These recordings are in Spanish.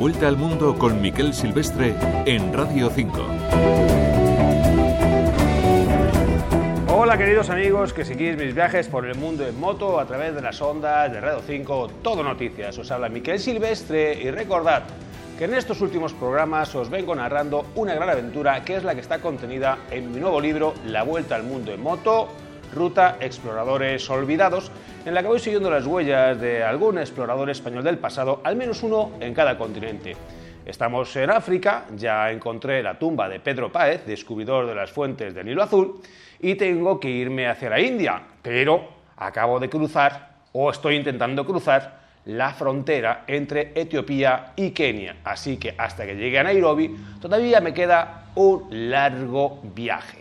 vuelta al mundo con Miquel Silvestre en Radio 5. Hola queridos amigos que seguís mis viajes por el mundo en moto a través de las ondas de Radio 5, Todo Noticias. Os habla Miquel Silvestre y recordad que en estos últimos programas os vengo narrando una gran aventura que es la que está contenida en mi nuevo libro La Vuelta al Mundo en Moto, Ruta Exploradores Olvidados, en la que voy siguiendo las huellas de algún explorador español del pasado, al menos uno en cada continente. Estamos en África, ya encontré la tumba de Pedro Páez, descubridor de las fuentes del Nilo Azul, y tengo que irme hacia la India, pero acabo de cruzar, o estoy intentando cruzar, la frontera entre Etiopía y Kenia. Así que hasta que llegue a Nairobi, todavía me queda un largo viaje.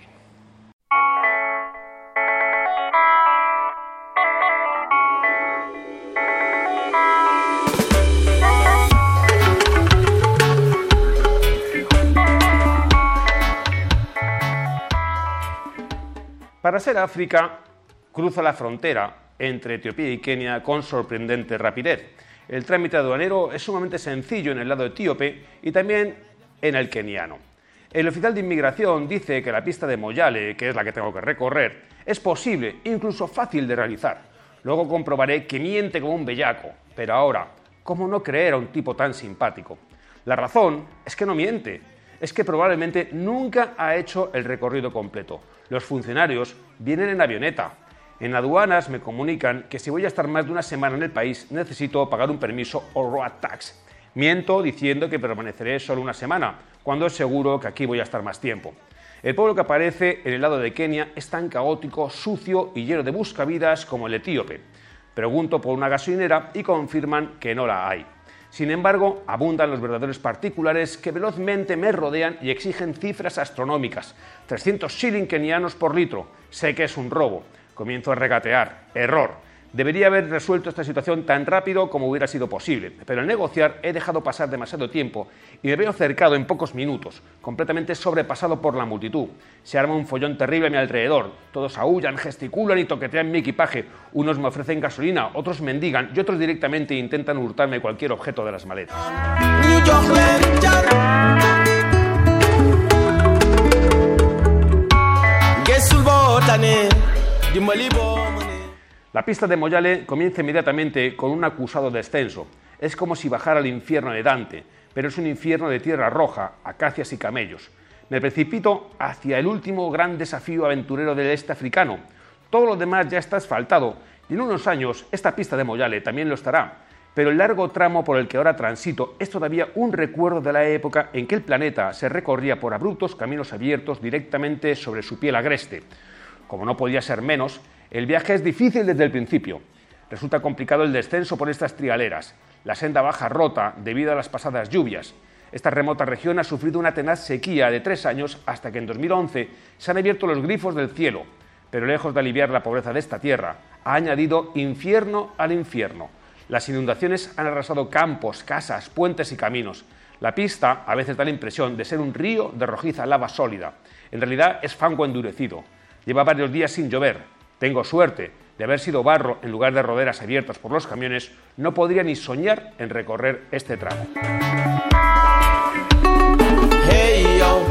Para ser África, cruza la frontera entre Etiopía y Kenia con sorprendente rapidez. El trámite aduanero es sumamente sencillo en el lado etíope y también en el keniano. El oficial de inmigración dice que la pista de Moyale, que es la que tengo que recorrer, es posible, incluso fácil de realizar. Luego comprobaré que miente como un bellaco, pero ahora, ¿cómo no creer a un tipo tan simpático? La razón es que no miente. Es que probablemente nunca ha hecho el recorrido completo. Los funcionarios vienen en avioneta. En aduanas me comunican que si voy a estar más de una semana en el país necesito pagar un permiso o road tax. Miento diciendo que permaneceré solo una semana, cuando es seguro que aquí voy a estar más tiempo. El pueblo que aparece en el lado de Kenia es tan caótico, sucio y lleno de buscavidas como el etíope. Pregunto por una gasolinera y confirman que no la hay. Sin embargo, abundan los verdaderos particulares que velozmente me rodean y exigen cifras astronómicas. 300 shilling kenianos por litro. Sé que es un robo. Comienzo a regatear. Error. Debería haber resuelto esta situación tan rápido como hubiera sido posible, pero al negociar he dejado pasar demasiado tiempo y me veo cercado en pocos minutos, completamente sobrepasado por la multitud. Se arma un follón terrible a mi alrededor. Todos aúllan, gesticulan y toquetean mi equipaje. Unos me ofrecen gasolina, otros mendigan y otros directamente intentan hurtarme cualquier objeto de las maletas. La pista de Moyale comienza inmediatamente con un acusado descenso. Es como si bajara al infierno de Dante, pero es un infierno de tierra roja, acacias y camellos. Me precipito hacia el último gran desafío aventurero del este africano. Todo lo demás ya está asfaltado y en unos años esta pista de Moyale también lo estará. Pero el largo tramo por el que ahora transito es todavía un recuerdo de la época en que el planeta se recorría por abruptos caminos abiertos directamente sobre su piel agreste. Como no podía ser menos, el viaje es difícil desde el principio. Resulta complicado el descenso por estas trialeras. La senda baja rota debido a las pasadas lluvias. Esta remota región ha sufrido una tenaz sequía de 3 años hasta que en 2011 se han abierto los grifos del cielo. Pero lejos de aliviar la pobreza de esta tierra, ha añadido infierno al infierno. Las inundaciones han arrasado campos, casas, puentes y caminos. La pista a veces da la impresión de ser un río de rojiza lava sólida. En realidad es fango endurecido. Lleva varios días sin llover. Tengo suerte de haber sido barro en lugar de roderas abiertas por los camiones. No podría ni soñar en recorrer este tramo. Hey, yo.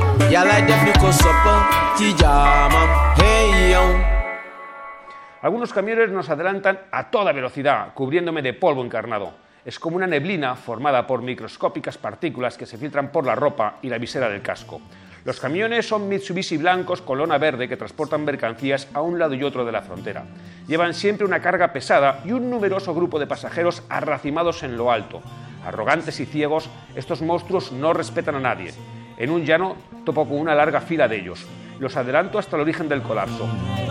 Hey, yo. Algunos camiones nos adelantan a toda velocidad, cubriéndome de polvo encarnado. Es como una neblina formada por microscópicas partículas que se filtran por la ropa y la visera del casco. Los camiones son Mitsubishi blancos con lona verde que transportan mercancías a un lado y otro de la frontera. Llevan siempre una carga pesada y un numeroso grupo de pasajeros arracimados en lo alto. Arrogantes y ciegos, estos monstruos no respetan a nadie. En un llano topo con una larga fila de ellos. Los adelanto hasta el origen del colapso.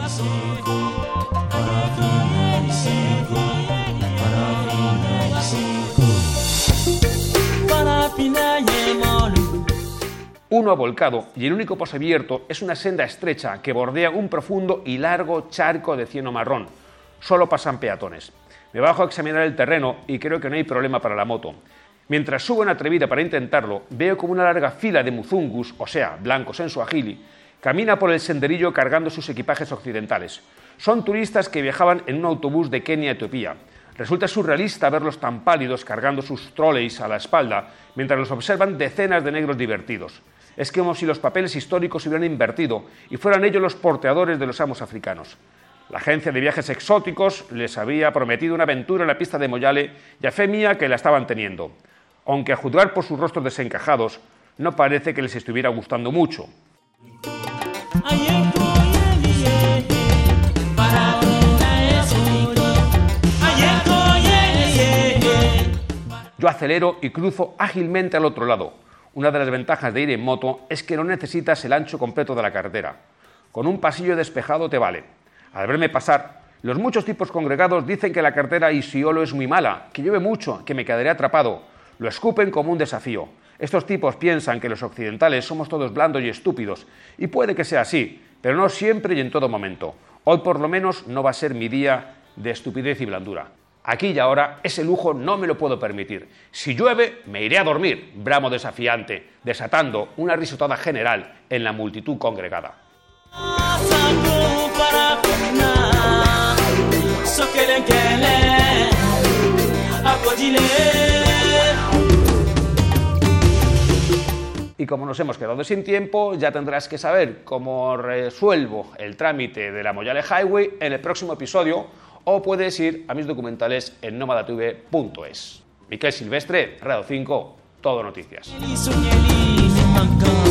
Uno ha volcado y el único paso abierto es una senda estrecha que bordea un profundo y largo charco de cieno marrón. Solo pasan peatones. Me bajo a examinar el terreno y creo que no hay problema para la moto. Mientras subo en atrevida para intentarlo, veo como una larga fila de muzungus, o sea, blancos en suajili, camina por el senderillo cargando sus equipajes occidentales. Son turistas que viajaban en un autobús de Kenia a Etiopía. Resulta surrealista verlos tan pálidos cargando sus trolleys a la espalda mientras los observan decenas de negros divertidos. Es como si los papeles históricos se hubieran invertido y fueran ellos los porteadores de los amos africanos. La agencia de viajes exóticos les había prometido una aventura en la pista de Moyale y a fe mía que la estaban teniendo, aunque a juzgar por sus rostros desencajados no parece que les estuviera gustando mucho. Yo acelero y cruzo ágilmente al otro lado. Una de las ventajas de ir en moto es que no necesitas el ancho completo de la carretera. Con un pasillo despejado te vale. Al verme pasar, los muchos tipos congregados dicen que la carretera Isiolo es muy mala, que llueve mucho, que me quedaré atrapado. Lo escupen como un desafío. Estos tipos piensan que los occidentales somos todos blandos y estúpidos, y puede que sea así, pero no siempre y en todo momento. Hoy por lo menos no va a ser mi día de estupidez y blandura. Aquí y ahora ese lujo no me lo puedo permitir. Si llueve, me iré a dormir, bramo desafiante, desatando una risotada general en la multitud congregada. Y como nos hemos quedado sin tiempo, ya tendrás que saber cómo resuelvo el trámite de la Moyale Highway en el próximo episodio, o puedes ir a mis documentales en nomadatv.es. Miquel Silvestre, Radio 5, Todo Noticias.